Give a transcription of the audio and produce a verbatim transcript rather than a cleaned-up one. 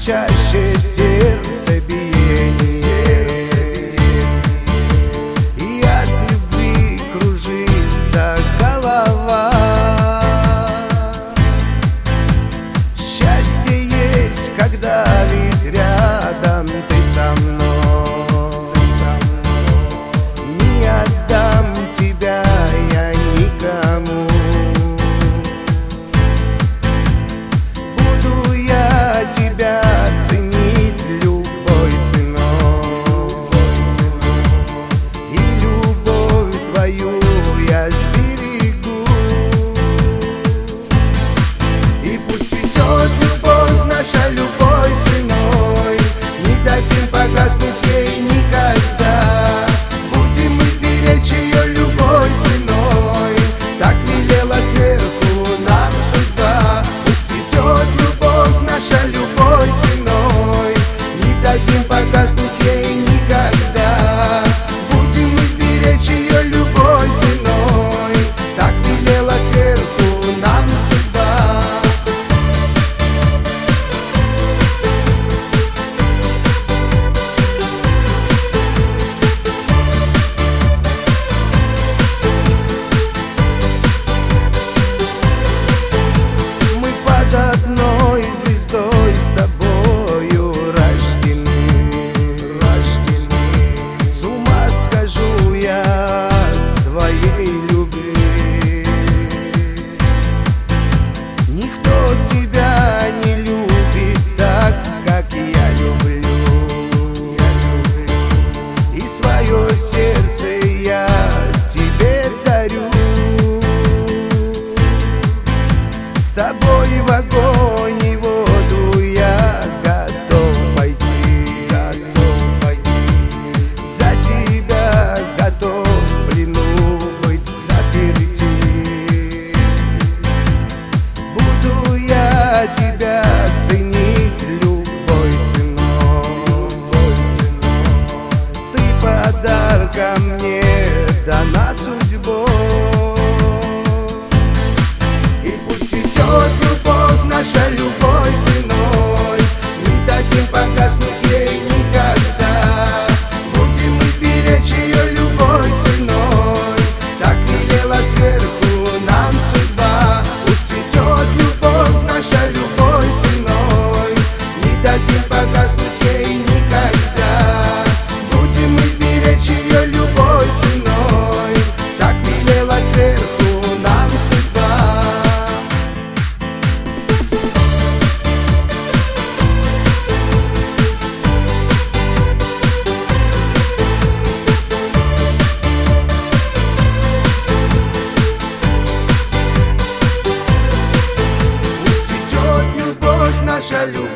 чаще сердцебиение, и от любви кружится голова. Счастье есть, когда ведь рядом ты со мной. Не отдам тебя я никому. Буду я тебя ценить любой ценой, и любовь твою я сберегу. И пусть цветет любовь наша любой ценой, не дадим погаснуть ей никогда. Будем мы беречь ее любой ценой, так велела сверху нам судьба. Пусть цветет любовь наша любой ценой, не дадим погаснуть ей никогда. Будем мы беречь ее любой ценой, так велела сверху нам судьба. Мы под одной звездой с тобою рождены. С ума схожу я от твоей любви. Никто тебя не любит так, как я люблю. И свое сердце я тебе дарю. С тобой в огонь и воду я готов пойти, готов пойти. За тебя готов в плену быть заперти. Буду я тебя ценить любой ценой. Ты подарком мне дана судьбой. И пусть цветет любовь наша любой ценой, не дадим погаснуть ей никогда. Будем мы беречь ее любой ценой, так велела сверху нам судьба. Пусть цветет любовь наша любой ценой, не дадим погаснуть ей никогда. Будем мы беречь ее любой ценой, так велела сверху нам судьба. Пусть цветет любовь наша любовь.